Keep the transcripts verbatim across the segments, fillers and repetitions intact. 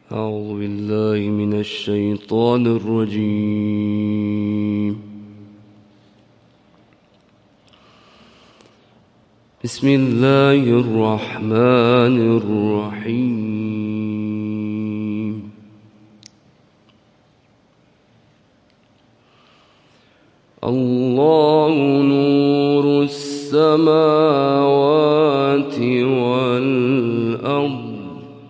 أعوذ بالله من الشيطان الرجيم. بسم الله الرحمن الرحيم. الله نور السماوات والأرض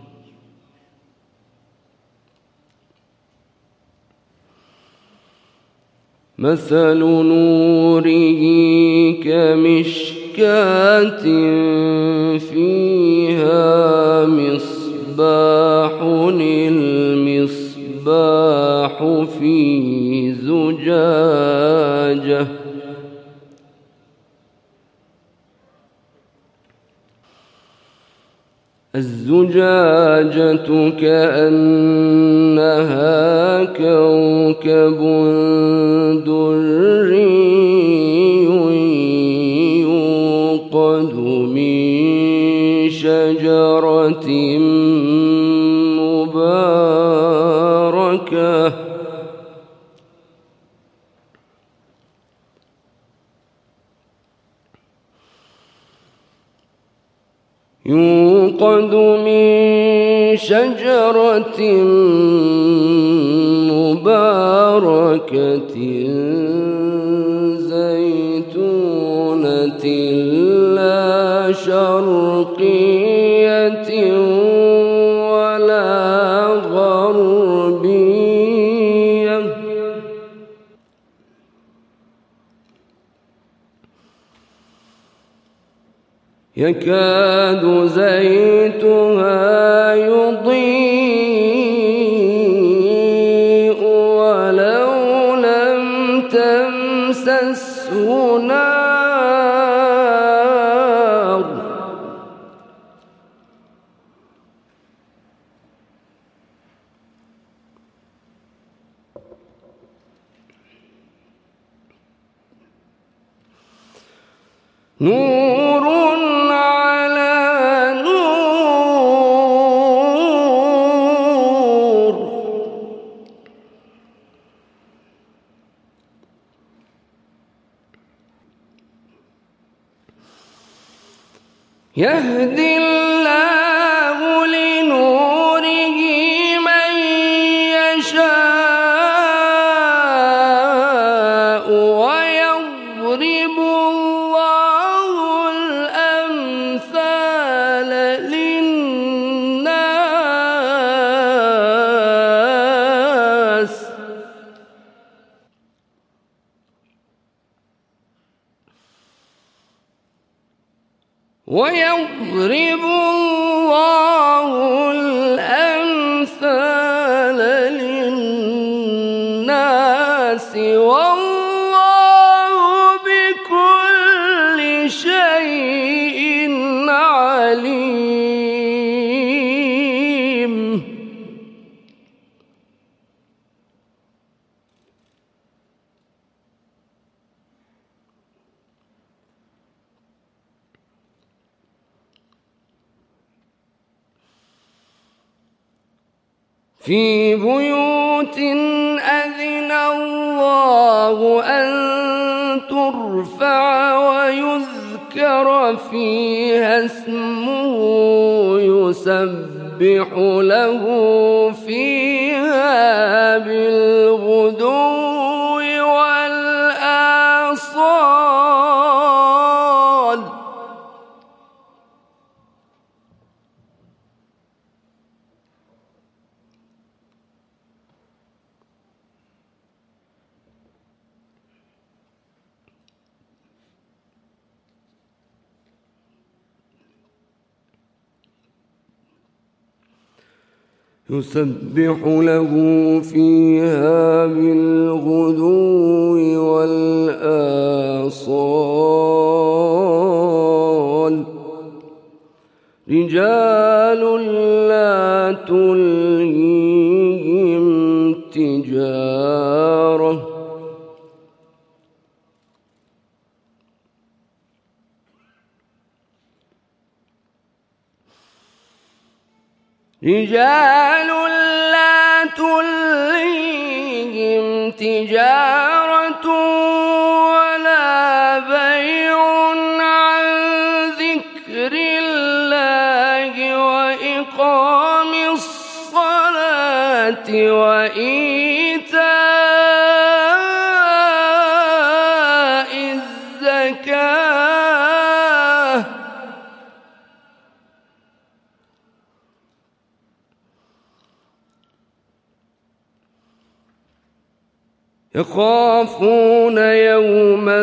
مثل نوره كمشكاة فيها مصباح المصباح في زجاجة الزجاجة كأنها كوكب دري يوقد من شجرة مباركة يوقد من شجرة مباركة زيتونة لا شرقية ولا غربية يكاد زيتها يضيء ولو لم تمسسه نار نور على نور يهدي الله لنوره من يشاء ويضرب الله الأمثال للناس ويضرب الله الأمثال للناس والله بكل شيء عليم. في بيوت أذن الله أن ترفع ويذكر فيها اسمه يسبح له فيها بالغدو والآصال يسبح له فيها بالغدو والآصال رجال لا تلهيهم تجارة رجال تجارة ولا بيع عن ذكر الله وإقام الصلاة وإيتاء الزكاة يخافون يوما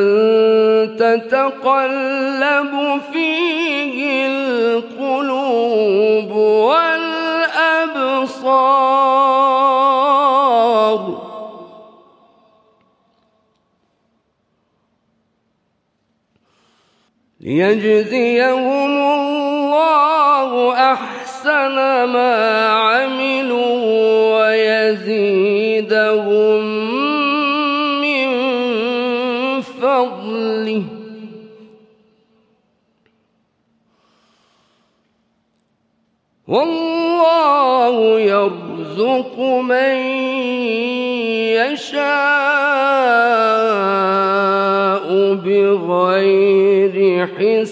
تتقلب فيه القلوب والأبصار ليجزيهم الله أحسن ما عملوا ويزيدهم فضله والله يرزق من يشاء بغير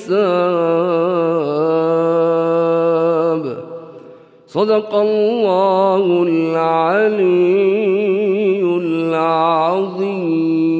حساب. صدق الله العلي العظيم.